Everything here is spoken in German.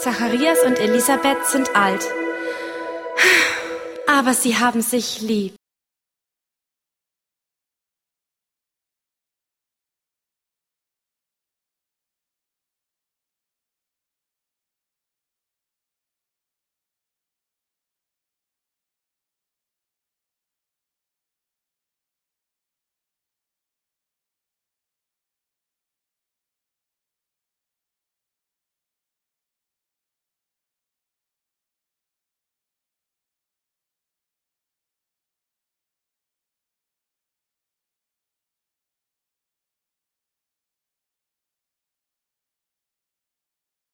Zacharias und Elisabeth sind alt. Aber sie haben sich lieb.